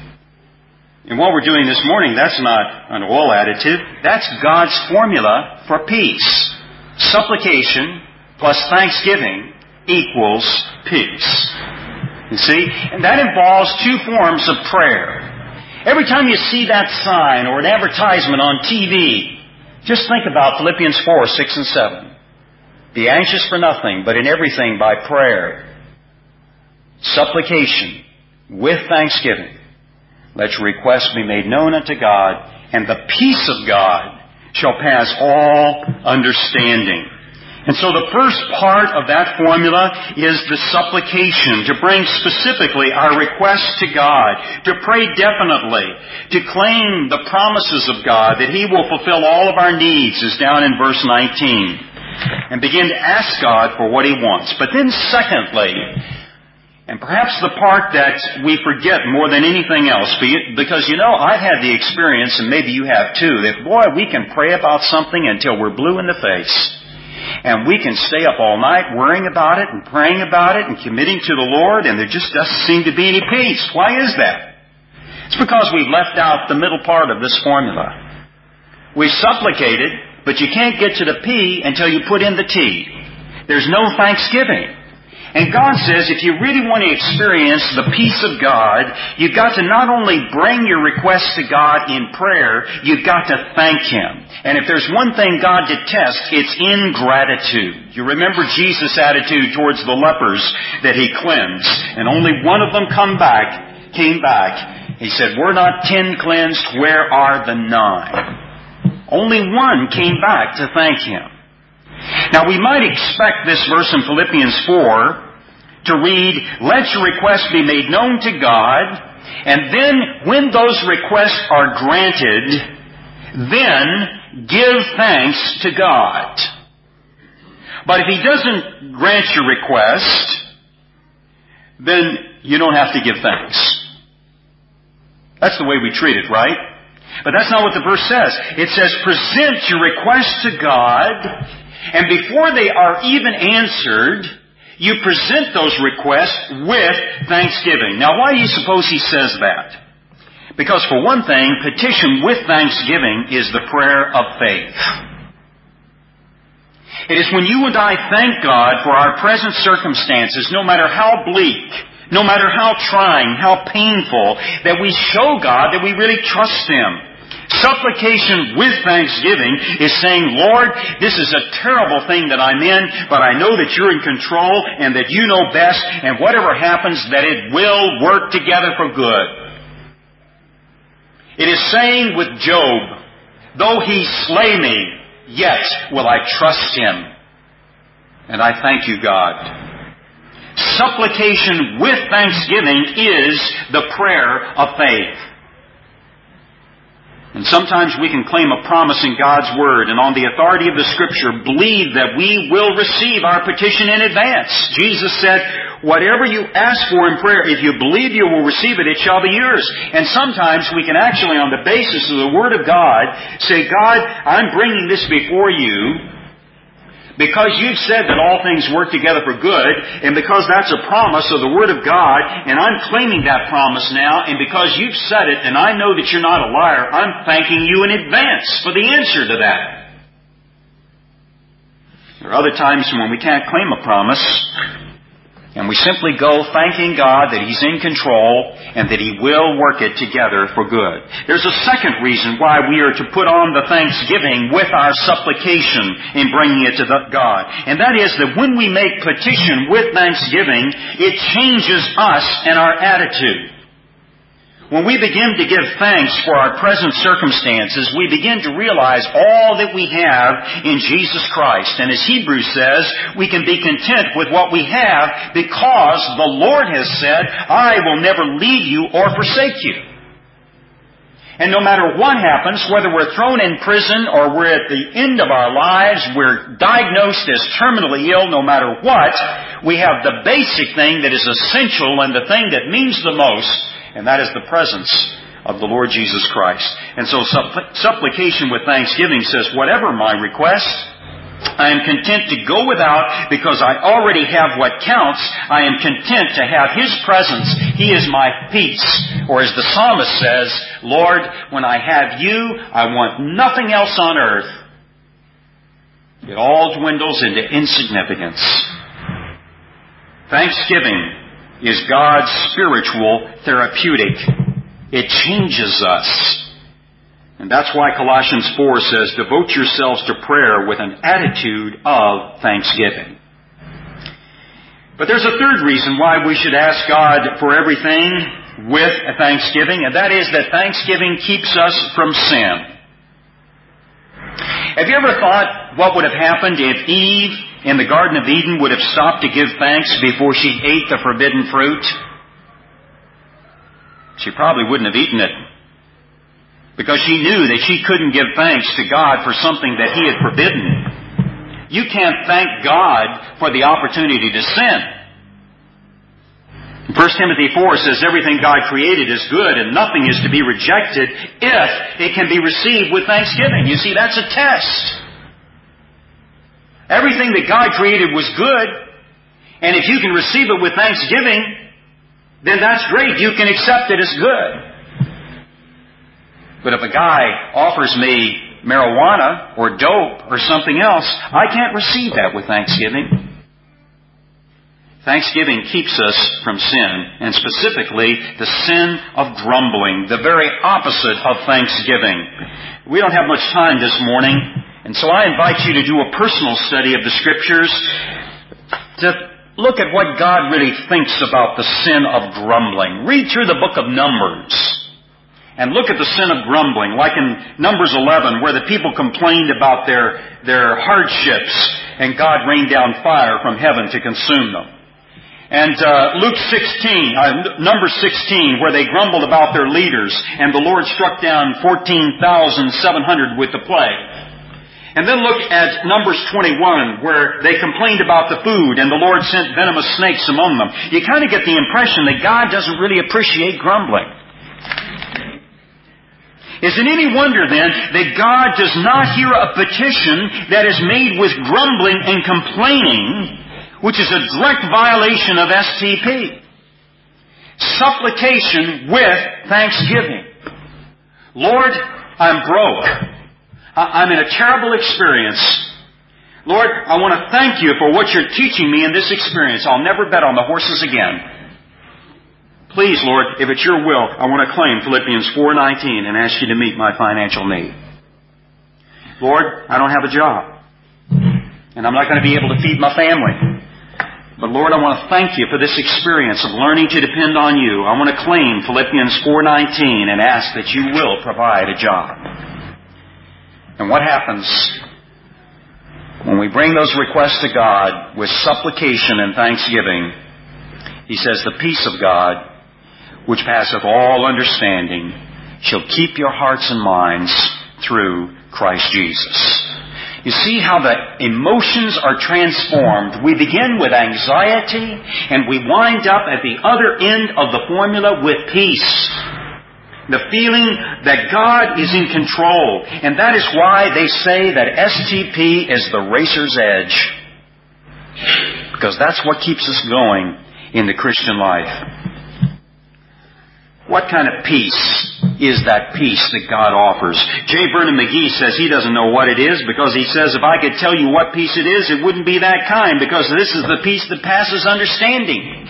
in what we're doing this morning, that's not an all additive. That's God's formula for peace. Supplication plus thanksgiving equals peace. You see? And that involves two forms of prayer. Every time you see that sign or an advertisement on TV, just think about Philippians 4, 6, and 7. Be anxious for nothing, but in everything by prayer, supplication, with thanksgiving. Let your requests be made known unto God, and the peace of God shall pass all understanding. And so the first part of that formula is the supplication, to bring specifically our requests to God, to pray definitely, to claim the promises of God, that He will fulfill all of our needs, is down in verse 19, and begin to ask God for what He wants. But then secondly, and perhaps the part that we forget more than anything else, because I've had the experience, and maybe you have too, that boy, we can pray about something until we're blue in the face. And we can stay up all night worrying about it and praying about it and committing to the Lord, and there just doesn't seem to be any peace. Why is that? It's because we've left out the middle part of this formula. We supplicated, but you can't get to the P until you put in the T. There's no thanksgiving. And God says if you really want to experience the peace of God, you've got to not only bring your requests to God in prayer, you've got to thank Him. And if there's one thing God detests, it's ingratitude. You remember Jesus' attitude towards the lepers that He cleansed, and only one of them came back. He said, we're not 10 cleansed, where are the 9? Only one came back to thank Him. Now we might expect this verse in Philippians 4 to read, let your requests be made known to God, and then when those requests are granted, then give thanks to God. But if He doesn't grant your request, then you don't have to give thanks. That's the way we treat it, right? But that's not what the verse says. It says, present your requests to God, and before they are even answered, you present those requests with thanksgiving. Now, why do you suppose He says that? Because for one thing, petition with thanksgiving is the prayer of faith. It is when you and I thank God for our present circumstances, no matter how bleak, no matter how trying, how painful, that we show God that we really trust Him. supplication with thanksgiving is saying, Lord, this is a terrible thing that I'm in, but I know that you're in control and that you know best, and whatever happens, that it will work together for good. It is saying with Job, though he slay me, yet will I trust him. And I thank you, God. Supplication with thanksgiving is the prayer of faith. And sometimes we can claim a promise in God's Word and on the authority of the Scripture believe that we will receive our petition in advance. Jesus said, whatever you ask for in prayer, if you believe you will receive it, it shall be yours. And sometimes we can actually, on the basis of the Word of God, say, God, I'm bringing this before you because you've said that all things work together for good, and because that's a promise of the Word of God, and I'm claiming that promise now, and because you've said it, and I know that you're not a liar, I'm thanking you in advance for the answer to that. There are other times when we can't claim a promise, and we simply go thanking God that He's in control and that He will work it together for good. There's a second reason why we are to put on the thanksgiving with our supplication in bringing it to God. And that is that when we make petition with thanksgiving, it changes us and our attitude. When we begin to give thanks for our present circumstances, we begin to realize all that we have in Jesus Christ. And as Hebrews says, we can be content with what we have because the Lord has said, I will never leave you or forsake you. And no matter what happens, whether we're thrown in prison or we're at the end of our lives, we're diagnosed as terminally ill, no matter what, we have the basic thing that is essential and the thing that means the most, and that is the presence of the Lord Jesus Christ. And so supplication with thanksgiving says, whatever my request, I am content to go without because I already have what counts. I am content to have His presence. He is my peace. Or as the psalmist says, Lord, when I have you, I want nothing else on earth. It all dwindles into insignificance. Thanksgiving is God's spiritual therapeutic. It changes us. And that's why Colossians 4 says, devote yourselves to prayer with an attitude of thanksgiving. But there's a third reason why we should ask God for everything with a thanksgiving, and that is that thanksgiving keeps us from sin. Have you ever thought what would have happened if Eve in the Garden of Eden would have stopped to give thanks before she ate the forbidden fruit? She probably wouldn't have eaten it, because she knew that she couldn't give thanks to God for something that He had forbidden. You can't thank God for the opportunity to sin. 1 Timothy 4 says everything God created is good and nothing is to be rejected if it can be received with thanksgiving. You see, that's a test. Everything that God created was good, and if you can receive it with thanksgiving, then that's great. You can accept it as good. But if a guy offers me marijuana or dope or something else, I can't receive that with thanksgiving. Thanksgiving keeps us from sin, and specifically the sin of grumbling, the very opposite of thanksgiving. We don't have much time this morning, and so I invite you to do a personal study of the Scriptures to look at what God really thinks about the sin of grumbling. Read through the book of Numbers and look at the sin of grumbling, like in Numbers 11, where the people complained about their hardships, and God rained down fire from heaven to consume them. And Numbers 16, where they grumbled about their leaders, and the Lord struck down 14,700 with the plague. And then look at Numbers 21, where they complained about the food, and the Lord sent venomous snakes among them. You kind of get the impression that God doesn't really appreciate grumbling. Is it any wonder then that God does not hear a petition that is made with grumbling and complaining, which is a direct violation of STP? Supplication with thanksgiving. Lord, I'm broke. I'm in a terrible experience. Lord, I want to thank you for what you're teaching me in this experience. I'll never bet on the horses again. Please, Lord, if it's your will, I want to claim Philippians 4:19 and ask you to meet my financial need. Lord, I don't have a job, and I'm not going to be able to feed my family. But Lord, I want to thank you for this experience of learning to depend on you. I want to claim Philippians 4:19 and ask that you will provide a job. And what happens when we bring those requests to God with supplication and thanksgiving? He says, the peace of God, which passeth all understanding, shall keep your hearts and minds through Christ Jesus. You see how the emotions are transformed. We begin with anxiety, and we wind up at the other end of the formula with peace. The feeling that God is in control. And that is why they say that STP is the racer's edge. Because that's what keeps us going in the Christian life. What kind of peace is that peace that God offers? J. Vernon McGee says he doesn't know what it is, because he says, if I could tell you what peace it is, it wouldn't be that kind, because this is the peace that passes understanding.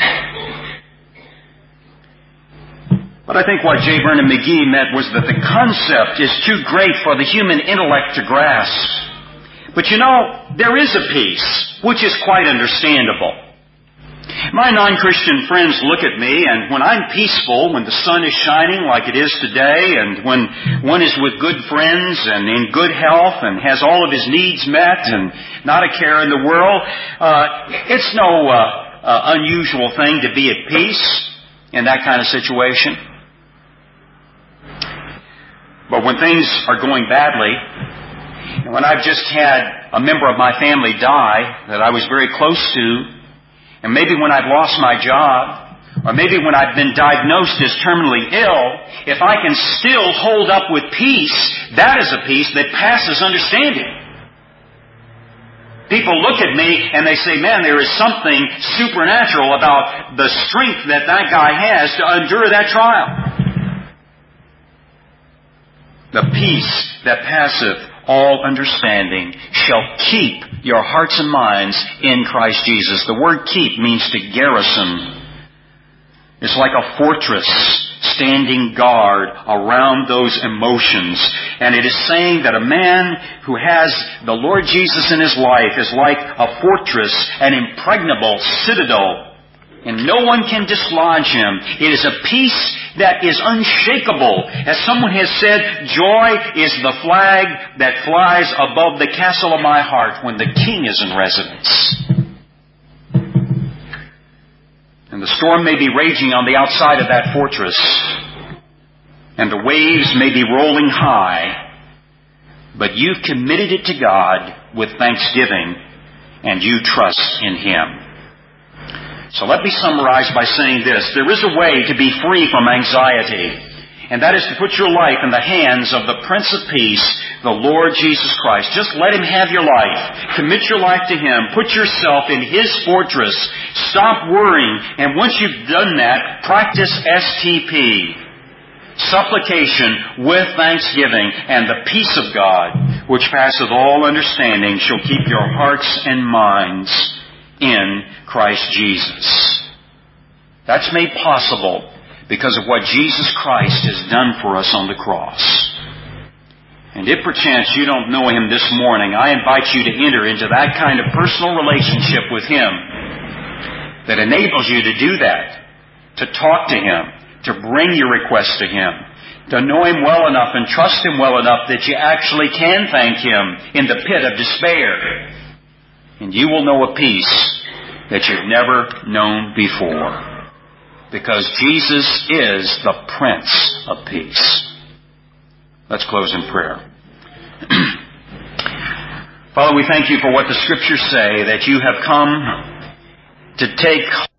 But I think what J. Vernon McGee meant was that the concept is too great for the human intellect to grasp. But you know, there is a peace which is quite understandable. My non-Christian friends look at me, and when I'm peaceful, when the sun is shining like it is today, and when one is with good friends and in good health and has all of his needs met and not a care in the world, it's no unusual thing to be at peace in that kind of situation. But when things are going badly, and when I've just had a member of my family die that I was very close to, and maybe when I've lost my job, or maybe when I've been diagnosed as terminally ill, if I can still hold up with peace, that is a peace that passes understanding. People look at me and they say, man, there is something supernatural about the strength that that guy has to endure that trial. The peace that passeth all understanding shall keep your hearts and minds in Christ Jesus. The word keep means to garrison. It's like a fortress standing guard around those emotions. And it is saying that a man who has the Lord Jesus in his life is like a fortress, an impregnable citadel. And no one can dislodge him. It is a peace that is unshakable. As someone has said, joy is the flag that flies above the castle of my heart when the King is in residence. And the storm may be raging on the outside of that fortress, and the waves may be rolling high, but you've committed it to God with thanksgiving, and you trust in Him. So let me summarize by saying this. There is a way to be free from anxiety, and that is to put your life in the hands of the Prince of Peace, the Lord Jesus Christ. Just let Him have your life. Commit your life to Him. Put yourself in His fortress. Stop worrying. And once you've done that, practice STP. Supplication with thanksgiving, and the peace of God, which passeth all understanding, shall keep your hearts and minds in Christ Jesus. That's made possible because of what Jesus Christ has done for us on the cross. And if perchance you don't know Him this morning, I invite you to enter into that kind of personal relationship with Him that enables you to do that, to talk to Him, to bring your requests to Him, to know Him well enough and trust Him well enough that you actually can thank Him in the pit of despair. And you will know a peace that you've never known before. Because Jesus is the Prince of Peace. Let's close in prayer. Father, we thank You for what the Scriptures say, that You have come to take